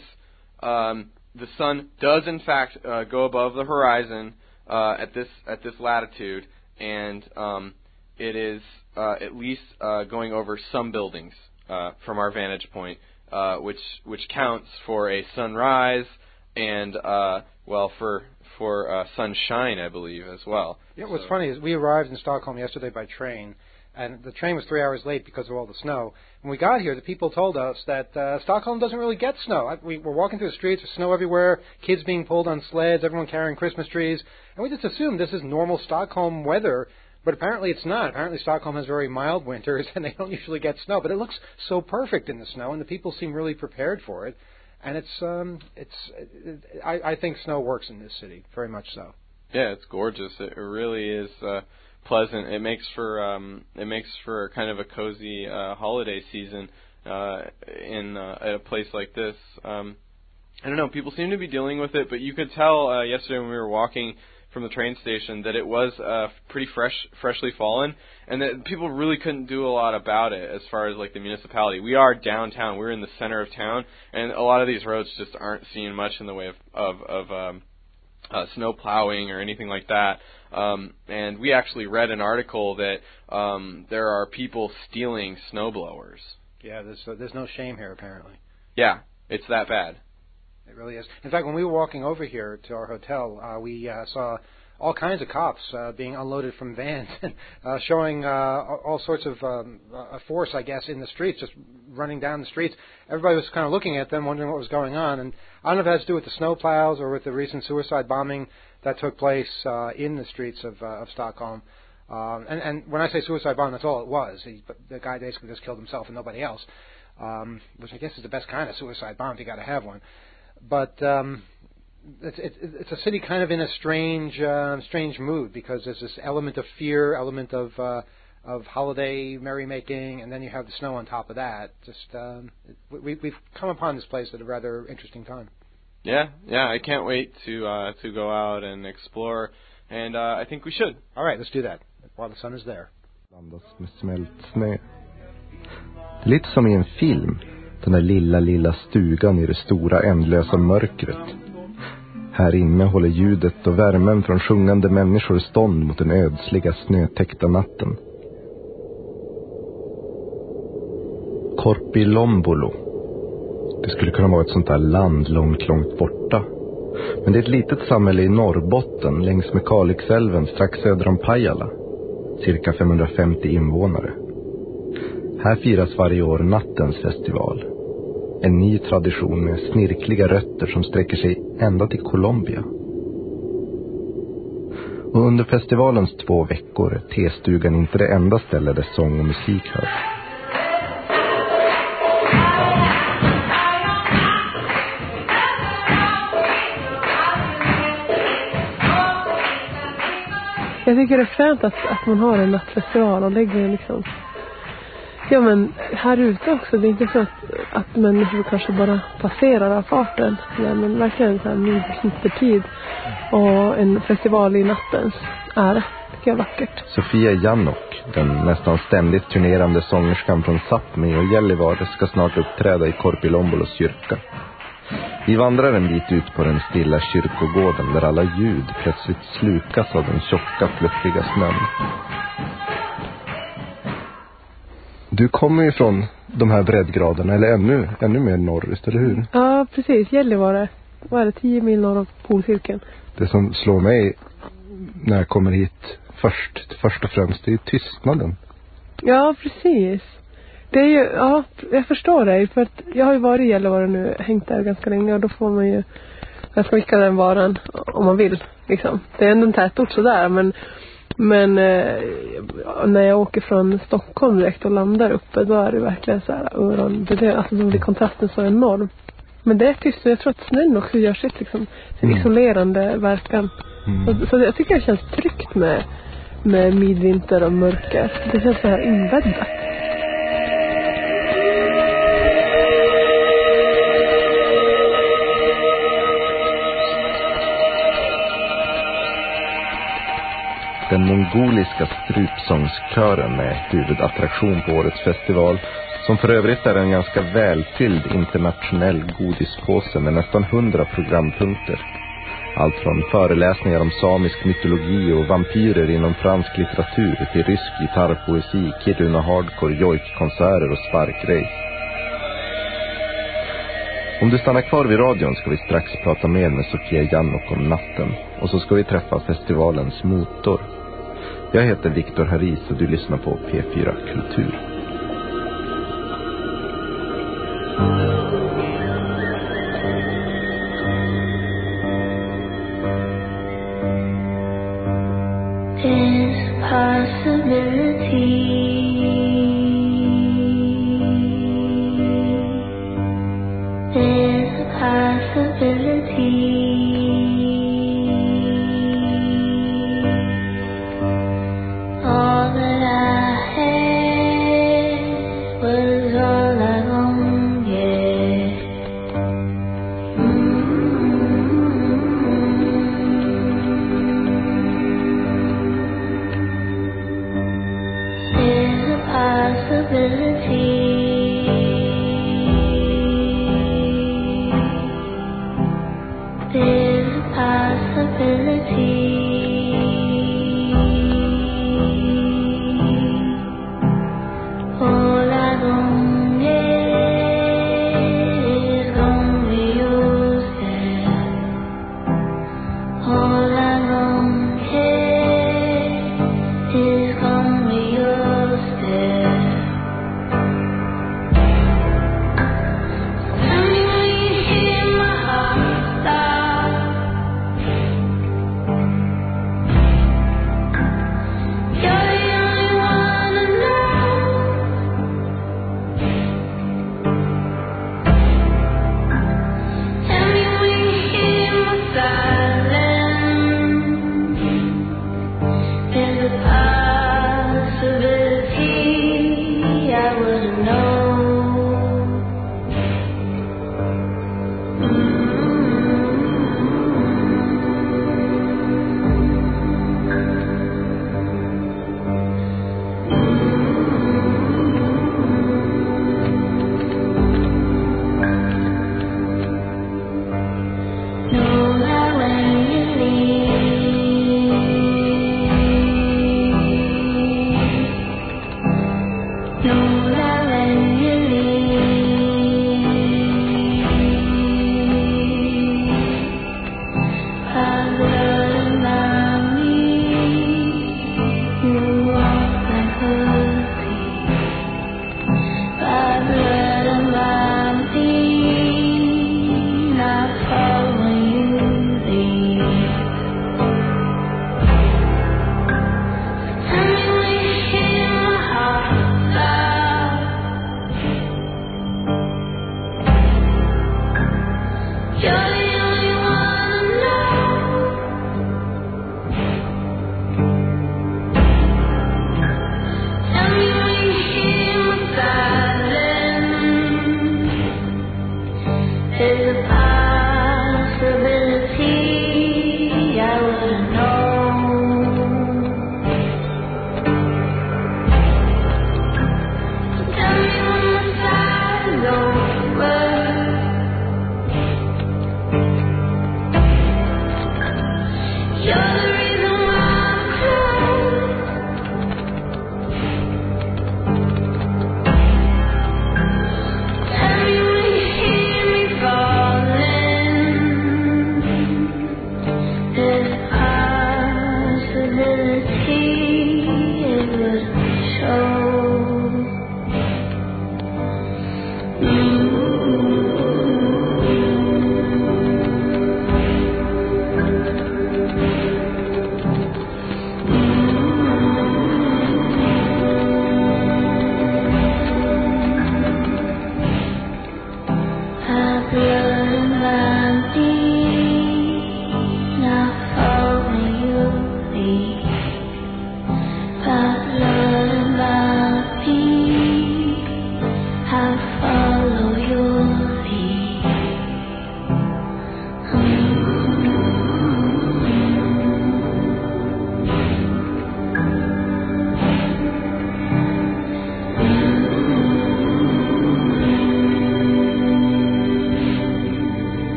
um, the sun does in fact uh, go above the horizon uh, at this at this latitude, and um, it is uh, at least uh, going over some buildings uh, from our vantage point, uh, which which counts for a sunrise and uh, well for for uh, sunshine, I believe, as well. Yeah, what's so. funny is we arrived in Stockholm yesterday by train, and the train was three hours late because of all the snow. When we got here, the people told us that uh, Stockholm doesn't really get snow. I, we were walking through the streets, there's snow everywhere, kids being pulled on sleds, everyone carrying Christmas trees, and we just assumed this is normal Stockholm weather. But apparently it's not. Apparently Stockholm has very mild winters, and they don't usually get snow. But it looks so perfect in the snow, and the people seem really prepared for it. And it's um it's it, I, I think snow works in this city very much so. Yeah, it's gorgeous. It really is uh, pleasant. It makes for um it makes for kind of a cozy uh, holiday season uh, in uh, at a place like this. Um, I don't know. People seem to be dealing with it, but you could tell uh, yesterday when we were walking from the train station that it was uh, pretty fresh, freshly fallen, and that people really couldn't do a lot about it as far as like the municipality. We are downtown. We're in the center of town, and a lot of these roads just aren't seeing much in the way of of, of um, uh, snow plowing or anything like that. Um, and we actually read an article that um, there are people stealing snowblowers. Yeah, there's uh, there's no shame here apparently. Yeah, it's that bad. It really is. In fact, when we were walking over here to our hotel, uh, we uh, saw all kinds of cops uh, being unloaded from vans, uh, showing uh, all sorts of um, a force, I guess, in the streets, just running down the streets. Everybody was kind of looking at them, wondering what was going on. And I don't know if it has to do with the snow plows or with the recent suicide bombing that took place uh, in the streets of, uh, of Stockholm. Um, and, and when I say suicide bomb, that's all it was. He, the guy basically just killed himself and nobody else, um, which I guess is the best kind of suicide bomb if you got to have one. But um, it's, it's, it's a city kind of in a strange, uh, strange mood because there's this element of fear, element of uh, of holiday merrymaking, and then you have the snow on top of that. Just um, we, we've come upon this place at a rather interesting time. Yeah, yeah, I can't wait to uh, to go out and explore, and uh, I think we should. All right, let's do that while the sun is there. Blandas med smält snö. Det är lite som i en film. Den där lilla, lilla stugan i det stora ändlösa mörkret. Här inne håller ljudet och värmen från sjungande människor stånd mot den ödsliga snötäckta natten. Korpilombolo. Det skulle kunna vara ett sånt där land långt, långt borta. Men det är ett litet samhälle i Norrbotten längs med Kalixälven strax söder om Pajala. Cirka femhundrafemtio invånare. Här firas varje år nattens festival. En ny tradition med snirkliga rötter som sträcker sig ända till Colombia. Och under festivalens två veckor är testugan inte det enda ställe där sång och musik hörs. Jag tycker det är fränt att, att man har en nattfestival och lägger liksom... Ja, men här ute också, det är inte så att, att människor kanske bara passerar av farten. Nej, men verkligen så här midvintertid och en festival i nattens ära. Tycker jag är vackert. Sofia Jannok, den nästan ständigt turnerande sångerskan från Sápmi och Gällivare, ska snart uppträda i Korpilombolos kyrka. Vi vandrar en bit ut på den stilla kyrkogården där alla ljud plötsligt slukas av den tjocka, fluffiga snön. Du kommer ju från de här breddgraderna, eller ännu, ännu mer norrut, eller hur? Ja, precis. Gällivare. vad är det, tio mil norr av polcirkeln. Det som slår mig när jag kommer hit först, först och främst, det är tystnaden. Ja, precis. Det är ju, ja, jag förstår dig. För att jag har ju varit i Gällivare nu, hängt där ganska länge. Och då får man ju ganska mycket av den varan om man vill. Liksom. Det är ändå en tätort sådär. Men, men eh, när jag åker från Stockholm direkt och landar uppe, då är det verkligen så här öron. Det är, alltså, då blir kontrasten så enorm. Men det är tyst. Jag tror att snön också gör sitt liksom, sin mm. isolerande verkan. Mm. Så, så jag tycker det känns tryggt med, med midvinter och mörker. Det känns så här inbäddat. Den mongoliska strupsångskören är huvudattraktion på årets festival, som för övrigt är en ganska välfylld internationell godispåse med nästan hundra programpunkter. Allt från föreläsningar om samisk mytologi och vampyrer inom fransk litteratur till rysk gitarrpoesi, Kiruna hardcore, jojkkonserter och sparkrace. Om du stannar kvar vid radion ska vi strax prata mer med Sofia Jannok om natten, och så ska vi träffa festivalens motor. Jag heter Viktor Haris och du lyssnar på P fyra Kultur.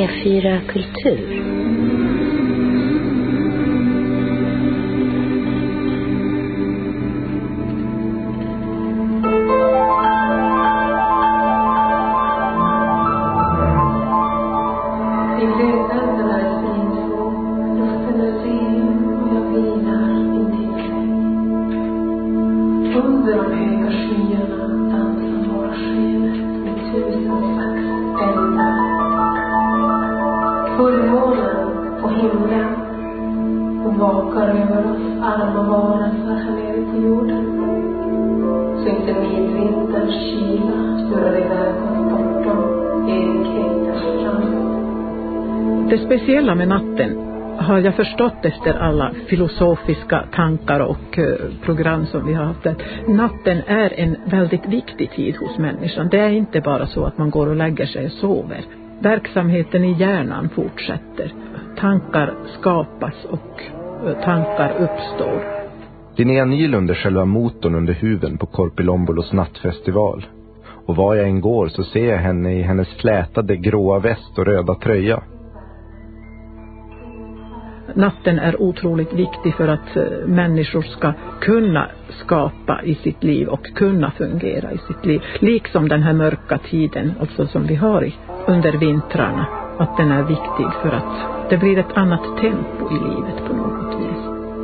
P fyra Kultur. Det speciella med natten har jag förstått efter alla filosofiska tankar och program som vi har haft. Natten är en väldigt viktig tid hos människan. Det är inte bara så att man går och lägger sig och sover. Verksamheten i hjärnan fortsätter. Tankar skapas och tankar uppstår. Linnea Nylund är själva motorn under huven på Korpilombolos nattfestival. Och var jag än går så ser jag henne i hennes flätade gråa väst och röda tröja. Natten är otroligt viktig för att människor ska kunna skapa i sitt liv och kunna fungera i sitt liv. Liksom den här mörka tiden alltså som vi har i, under vintrarna. Att den är viktig för att det blir ett annat tempo i livet på något vis.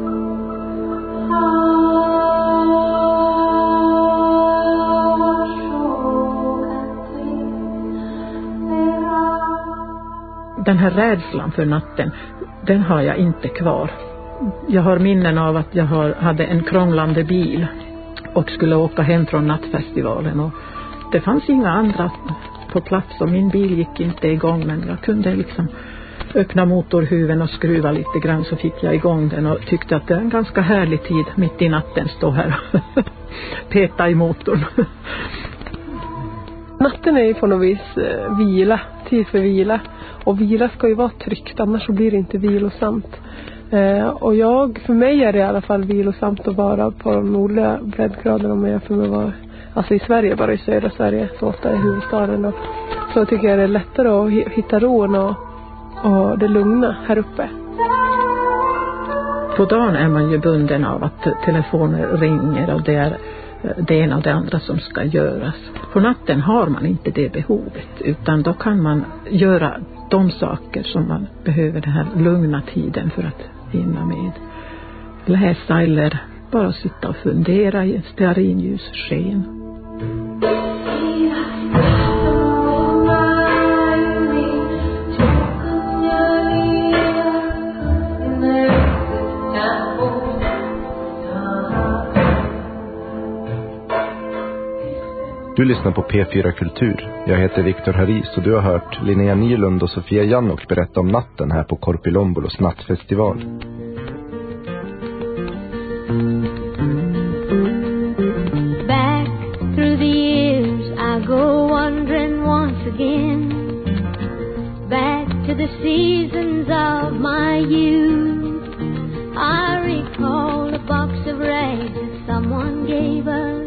Den här rädslan för natten, den har jag inte kvar. Jag har minnen av att jag har, hade en krånglande bil och skulle åka hem från nattfestivalen. Och det fanns inga andra på plats och min bil gick inte igång, men jag kunde liksom öppna motorhuven och skruva lite grann, så fick jag igång den och tyckte att det är en ganska härlig tid mitt i natten stå här och peta i motorn. Natten är ju på något vis eh, vila, tid för vila. Och vila ska ju vara tryggt, annars så blir det inte vilosamt. Eh, och jag, för mig är det i alla fall vilosamt att vara på de nordliga breddgraderna, om jag jämför med vad, alltså i Sverige, bara i södra Sverige, så ofta är huvudstaden. Och så tycker jag det är lättare att hitta ron och, och det lugna här uppe. På dagen är man ju bunden av att telefoner ringer och det är det ena och det andra som ska göras. På natten har man inte det behovet, utan då kan man göra de saker som man behöver den här lugna tiden för att hinna med. Läsa eller bara sitta och fundera i en stearinljus sken. Du lyssnar på P fyra Kultur. Jag heter Viktor Haris och du har hört Linnea Nylund och Sofia Jannok berätta om natten här på Korpilombolos nattfestival. Back through the years I go wandering once again, back to the seasons of my youth. I recall a box of rags that someone gave us,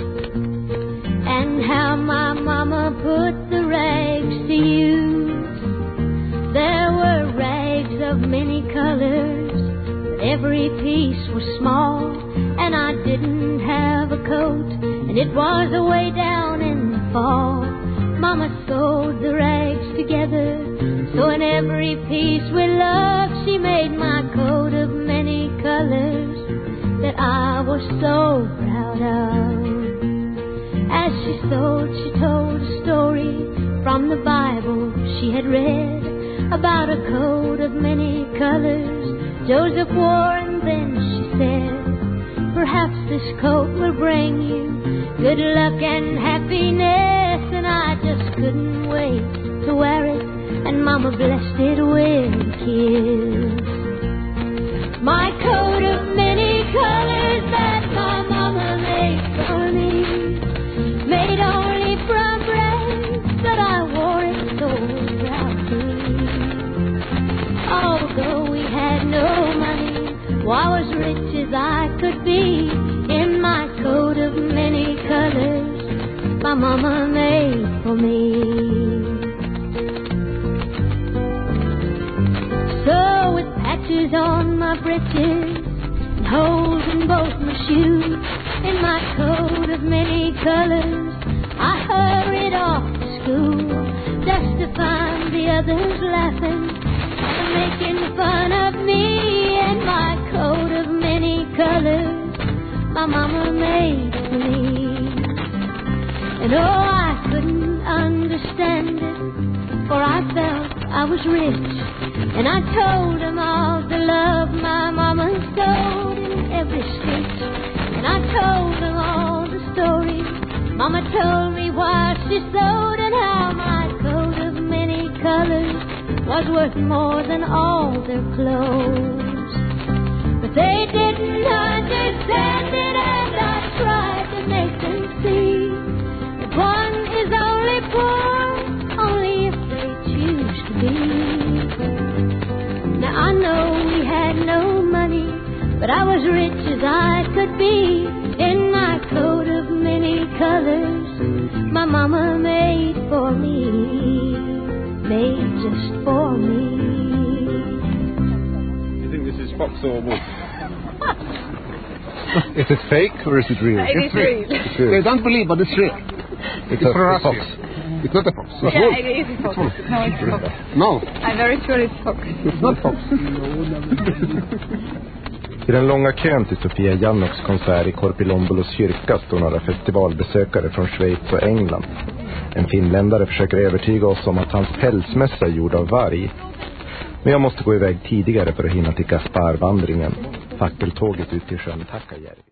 and how my mama put the rags to use. There were rags of many colors, but every piece was small, and I didn't have a coat, and it was away down in the fall. Mama sewed the rags together, so in every piece with love she made my coat of many colors that I was so proud of. As she sewed, she told a story from the Bible she had read about a coat of many colors Joseph wore, and then she said, perhaps this coat will bring you good luck and happiness. And I just couldn't wait to wear it, and Mama blessed it with a kiss. My coat of many colors that my Mama made for me, made only from rags, but I wore it so proudly. Although we had no money, well, I was rich as I could be, in my coat of many colors my Mama made for me. riches, and holes in both my shoes. In my coat of many colors, I hurried off to school, just to find the others laughing and making fun of me. In my coat of many colors, my mama made for me. And oh, I couldn't understand it, for I felt I was rich. And I told them all the love my mama sewed in every stitch. And I told them all the stories mama told me why she sewed, and how my coat of many colors was worth more than all their clothes. But they didn't understand it, and I tried to make them see that one is only poor only if they choose to be. Now I know we had no money, but I was rich as I could be. In my coat of many colors, my mama made for me, made just for me. You think this is fox or wolf? Is it fake or is it real? It is real. It's real. They don't believe, but it's real. It's, It's a, for a us fox. here. It's not a fox. It's Yeah, wolf. it is a fox. No, it's a fox. No, I'm very sure it's fox. it's not fox. I den långa kön till Sofia Jannoks konsert i Korpilombolos kyrka står några festivalbesökare från Schweiz och England. En finländare försöker övertyga oss om att hans pälsmössa är gjord av varg. Men jag måste gå iväg tidigare för att hinna till Gasparvandringen, fackeltåget ut till sjön Takajärvi.